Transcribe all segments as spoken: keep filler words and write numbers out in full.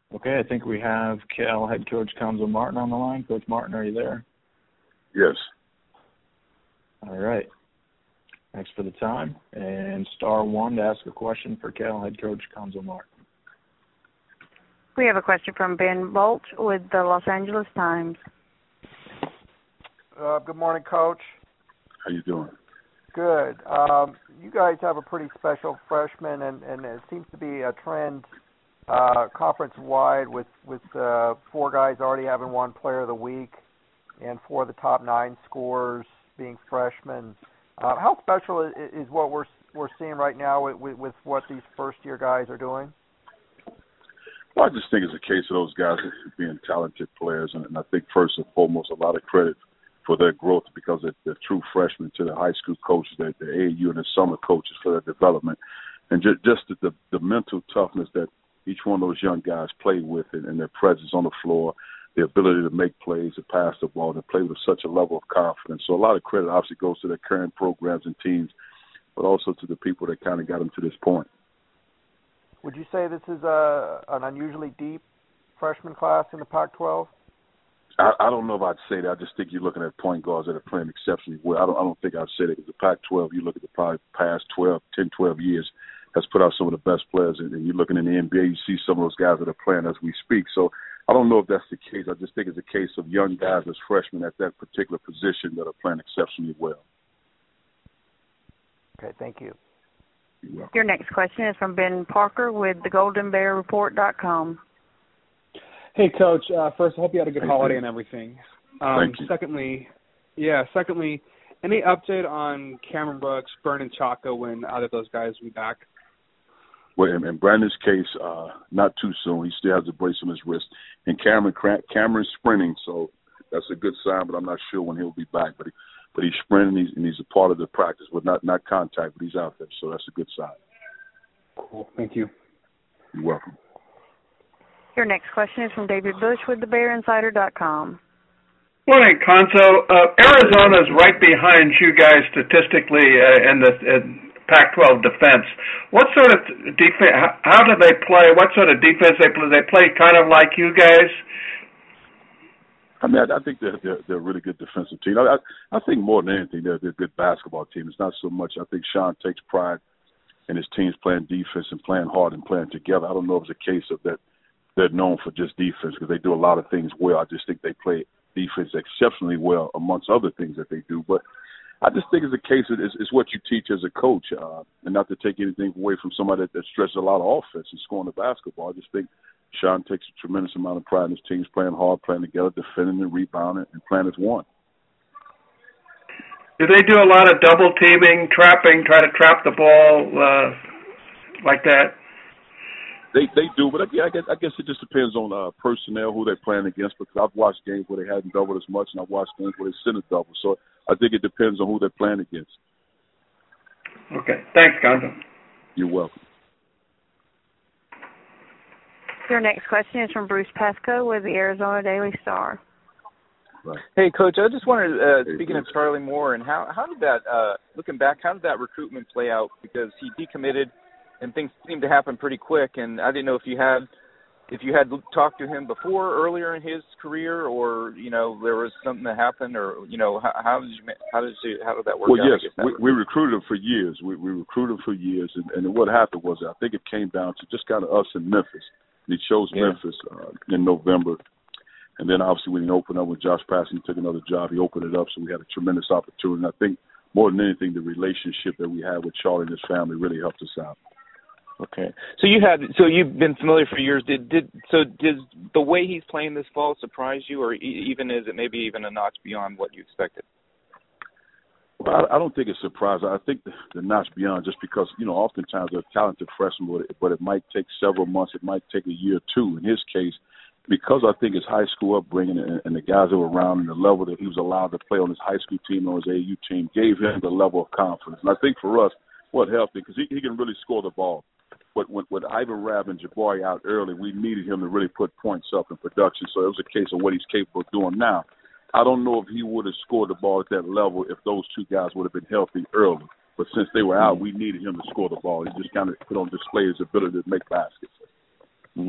Okay, I think we have Cal head coach Cuonzo Martin on the line. Coach Martin, are you there? Yes. All right. Thanks for the time. And star one to ask a question for Cal head coach Cuonzo Martin. We have a question from Ben Bolt with the Los Angeles Times. Uh, good morning, Coach. How you doing? Good. Um, you guys have a pretty special freshman, and, and it seems to be a trend uh, conference-wide with, with uh, four guys already having won Player of the Week and four of the top nine scorers being freshmen. Uh, how special is, is what we're we're seeing right now with, with, with what these first-year guys are doing? Well, I just think it's a case of those guys being talented players, and, and I think first and foremost, a lot of credit for their growth because they're, they're true freshmen to the high school coaches, the, the A A U and the summer coaches for their development, and just, just the, the mental toughness that each one of those young guys play with, and, and their presence on the floor, the ability to make plays, to pass the ball, to play with such a level of confidence. So a lot of credit obviously goes to their current programs and teams, but also to the people that kind of got them to this point. Would you say this is a, an unusually deep freshman class in the Pac twelve? I, I don't know if I'd say that. I just think you're looking at point guards that are playing exceptionally well. I don't, I don't think I'd say that because the Pac twelve, you look at the probably past twelve, ten, twelve years, has put out some of the best players. And, and you're looking in the N B A, you see some of those guys that are playing as we speak. So I don't know if that's the case. I just think it's a case of young guys as freshmen at that particular position that are playing exceptionally well. Okay, thank you. You're welcome. Your next question is from Ben Parker with the golden bear report dot com. Hey, Coach. Uh, first, I hope you had a good Thank holiday you. and everything. Um, Thank you. Secondly, yeah, secondly, any update on Cameron Brooks, Vernon Chaco, when either of those guys will be back? Well, in, in Brandon's case, uh, not too soon. He still has a brace on his wrist. And Cameron, Cameron's sprinting, so that's a good sign, but I'm not sure when he'll be back. But he, but he's sprinting, and he's, and he's a part of the practice, but not, not contact, but he's out there, so that's a good sign. Cool. Thank you. You're welcome. Your next question is from David Bush with the bear insider dot com. Morning, Cuonzo. Uh, Arizona's right behind you guys statistically uh, in the in Pac twelve defense. What sort of defense? How, how do they play? What sort of defense they play? They play kind of like you guys. I mean, I, I think they're, they're they're a really good defensive team. I, I I think more than anything, they're, they're a good basketball team. It's not so much. I think Sean takes pride in his teams playing defense and playing hard and playing together. I don't know if it's a case of that they're known for just defense because they do a lot of things well. I just think they play defense exceptionally well amongst other things that they do. But I just think it's a case of it's, it's what you teach as a coach, uh, and not to take anything away from somebody that, that stresses a lot of offense and scoring the basketball. I just think Sean takes a tremendous amount of pride in his teams playing hard, playing together, defending and rebounding, and playing as one. Do they do a lot of double teaming, trapping, try to trap the ball uh, like that? They they do, but I, I guess I guess it just depends on uh, personnel who they're playing against. Because I've watched games where they hadn't doubled as much, and I've watched games where they sent a double. So I think it depends on who they're playing against. Okay, thanks, Cuonzo. You're welcome. Your next question is from Bruce Pascoe with the Arizona Daily Star. Right. Hey, Coach, I just wanted, uh, Hey, speaking Bruce. of Charlie Moore, and how how did that, uh, looking back, how did that recruitment play out? Because he decommitted, and things seemed to happen pretty quick, and I didn't know if you had if you had talked to him before, earlier in his career, or you know there was something that happened, or you know how, how did you how did you, how did that work well, out? yes, we, we recruited him for years. We, we recruited him for years, and, and what happened was I think it came down to just kind of us in Memphis. He chose Yeah. Memphis uh, in November, and then obviously when he opened up with Josh Passon, took another job. He opened it up, so we had a tremendous opportunity. And I think more than anything, the relationship that we had with Charlie and his family really helped us out. Okay, so you had so you've been familiar for years. Did did so did the way he's playing this fall surprise you, or e- even is it maybe even a notch beyond what you expected? Well, I, I don't think it's surprising. I think the, the notch beyond, just because you know, oftentimes they're talented freshmen, but it, but it might take several months. It might take a year or two. In his case, because I think his high school upbringing and, and the guys that were around and the level that he was allowed to play on his high school team or his A A U team gave him the level of confidence. And I think for us, what helped it, because he, he can really score the ball. But with, with Ivan Rabb and Jabari out early, we needed him to really put points up in production. So it was a case of what he's capable of doing now. I don't know if he would have scored the ball at that level if those two guys would have been healthy early. But since they were out, we needed him to score the ball. He just kind of put on display his ability to make baskets. Mm-hmm.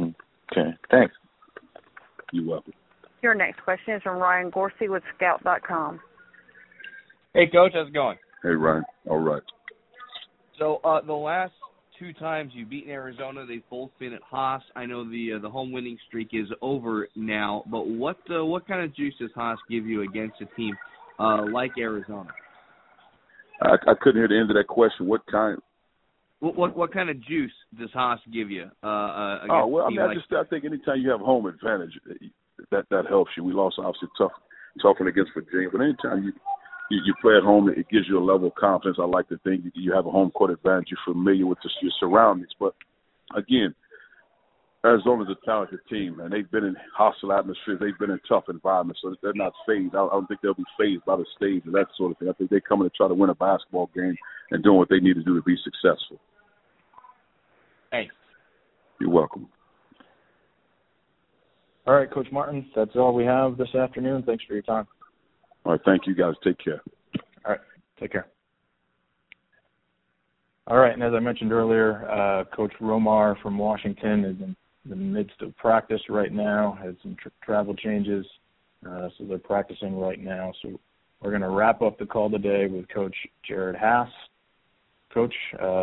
Okay. Thanks. You're welcome. Your next question is from Ryan Gorsey with Scout dot com. Hey, Coach, how's it going? Hey, Ryan. All right. So uh, the last two times you've beaten Arizona, they've both been at Haas. I know the uh, the home winning streak is over now, but what uh, what kind of juice does Haas give you against a team uh, like Arizona? I, I couldn't hear the end of that question. What kind? What what, what kind of juice does Haas give you? Uh, uh, against Oh well, a I team mean, I like... just I think anytime you have home advantage, that that helps you. We lost obviously tough tough one against Virginia, but anytime you You, you play at home, it gives you a level of confidence. I like to think you have a home court advantage. You're familiar with the, your surroundings. But, again, Arizona's a talented team, and they've been in hostile atmospheres. They've been in tough environments, so they're not phased. I don't think they'll be phased by the stage and that sort of thing. I think they're coming to try to win a basketball game and doing what they need to do to be successful. Thanks. You're welcome. All right, Coach Martin, that's all we have this afternoon. Thanks for your time. All right, thank you, guys. Take care. All right, take care. All right, and as I mentioned earlier, uh, Coach Romar from Washington is in the midst of practice right now, has some tr- travel changes, uh, so they're practicing right now. So we're going to wrap up the call today with Coach Jared Haas. Coach, uh,